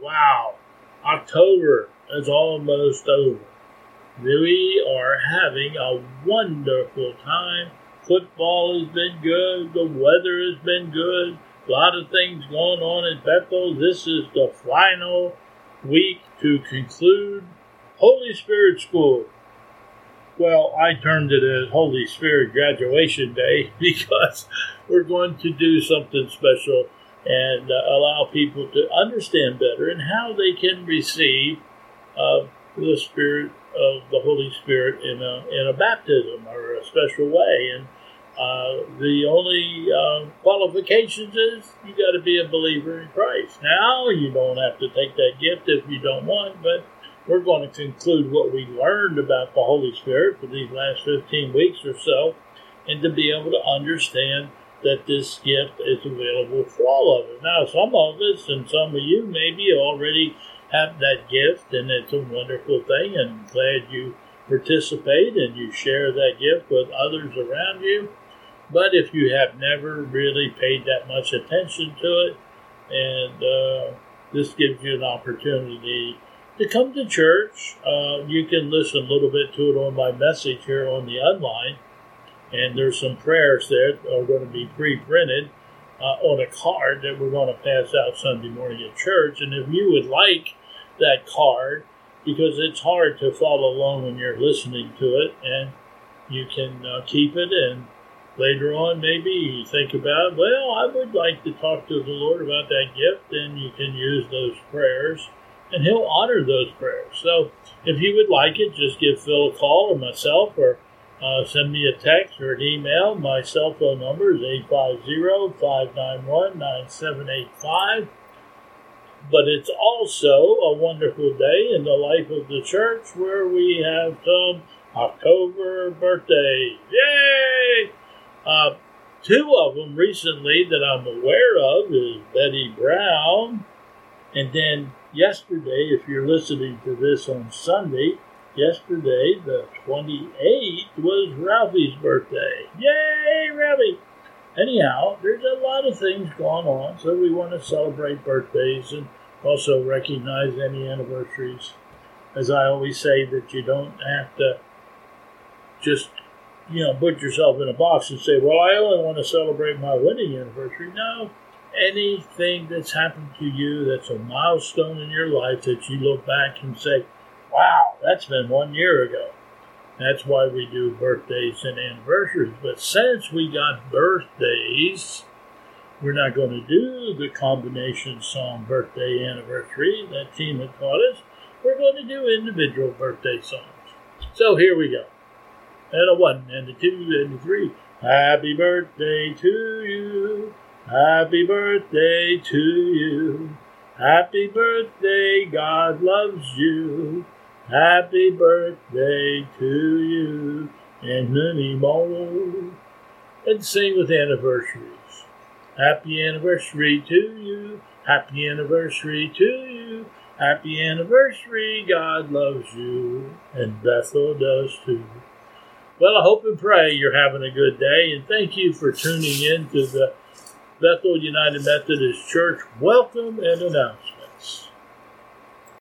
Wow, October is almost over. We are having a wonderful time. Football has been good. The weather has been good. A lot of things going on at Bethel. This is the final week to conclude Holy Spirit School. Well, I termed it as Holy Spirit Graduation Day because we're going to do something special and allow people to understand better and how they can receive the Spirit of the Holy Spirit in a baptism or a special way. And the only qualifications is you got to be a believer in Christ. Now, you don't have to take that gift if you don't want, but we're going to conclude what we learned about the Holy Spirit for these last 15 weeks or so, and to be able to understand that this gift is available for all of us. Now, some of us and some of you maybe already have that gift, and it's a wonderful thing, and I'm glad you participate and you share that gift with others around you. But if you have never really paid that much attention to it, and this gives you an opportunity to come to church, you can listen a little bit to it on my message here on the online, and there's some prayers there that are going to be pre-printed on a card that we're going to pass out Sunday morning at church. And if you would like that card, because it's hard to follow along when you're listening to it, and you can keep it, and later on maybe you think about, well, I would like to talk to the Lord about that gift, and you can use those prayers, and He'll honor those prayers. So if you would like it, just give Phil a call or myself, or send me a text or an email. My cell phone number is 850-591-9785. But it's also a wonderful day in the life of the church where we have some October birthdays. Yay! Two of them recently that I'm aware of is Betty Brown. And then yesterday, if you're listening to this on Sunday, yesterday, the 28th, was Ralphie's birthday. Yay, Ralphie! Anyhow, there's a lot of things going on, so we want to celebrate birthdays and also recognize any anniversaries. As I always say, that you don't have to just, put yourself in a box and say, well, I only want to celebrate my wedding anniversary. No, anything that's happened to you that's a milestone in your life that you look back and say, wow, that's been 1 year ago. That's why we do birthdays and anniversaries. But since we got birthdays, we're not going to do the combination song birthday anniversary that team had taught us. We're going to do individual birthday songs. So here we go. And a 1, and a 2, and a 3. Happy birthday to you. Happy birthday to you. Happy birthday, God loves you. Happy birthday to you, and many more. And sing with anniversaries. Happy anniversary to you. Happy anniversary to you. Happy anniversary, God loves you, and Bethel does too. Well, I hope and pray you're having a good day, and thank you for tuning in to the Bethel United Methodist Church Welcome and Announcement.